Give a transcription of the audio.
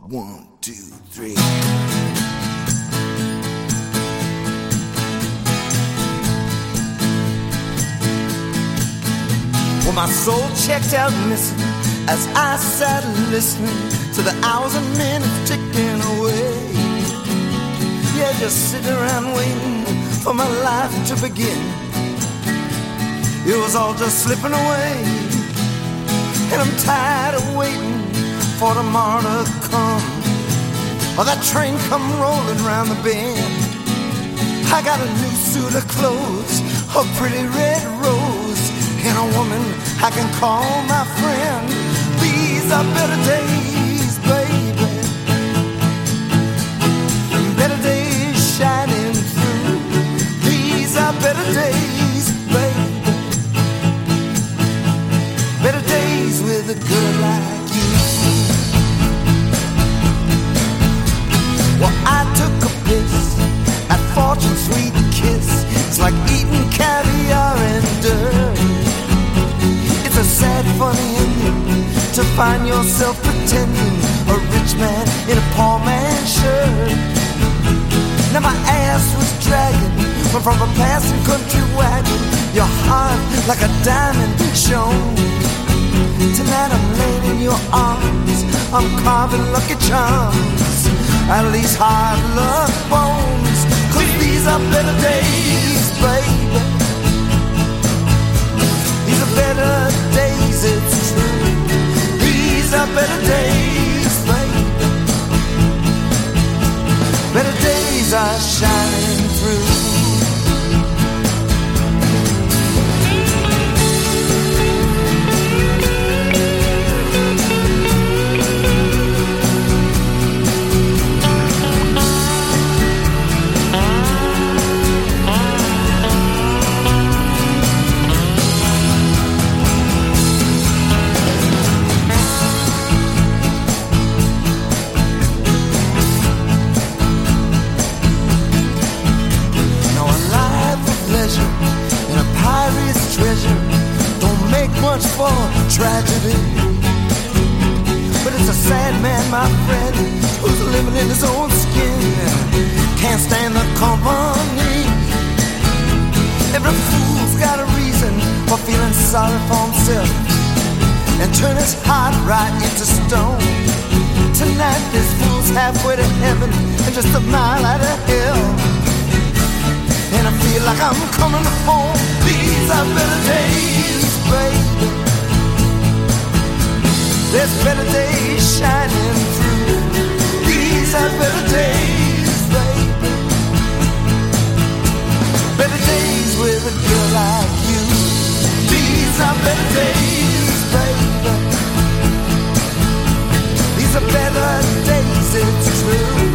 1, 2, 3. Well, my soul checked out missing as I sat listening to the hours and minutes ticking away. Yeah, just sitting around waiting for my life to begin. It was all just slipping away, and I'm tired of waiting for tomorrow to come. Or that train come rolling round the bend. I got a new suit of clothes, a pretty red rose, and a woman I can call my friend. These are better days, baby. Better days shining through. These are better days, baby. Better days with a girl like you. Well, I took a piss at Fortune's sweet kiss. It's like eating caviar and dirt. It's a sad, funny ending to find yourself pretending a rich man in a poor man's shirt. Now my ass was dragging from a passing country wagon. Your heart like a diamond shone. Tonight I'm laying in your arms, I'm carving lucky charms, at least hard luck bones. 'Cause these are better days, baby. These are better days, it's true. These are better days, baby. Better days are shining through. Much for tragedy, but it's a sad man, my friend, who's living in his own skin, can't stand the company. Every fool's got a reason for feeling sorry for himself and turn his heart right into stone. Tonight this fool's halfway to heaven and just a mile out of hell, and I feel like I'm coming home. These are better days, baby. There's better days shining through. These are better days, baby. Better days with a girl like you. These are better days, baby. These are better days, it's true.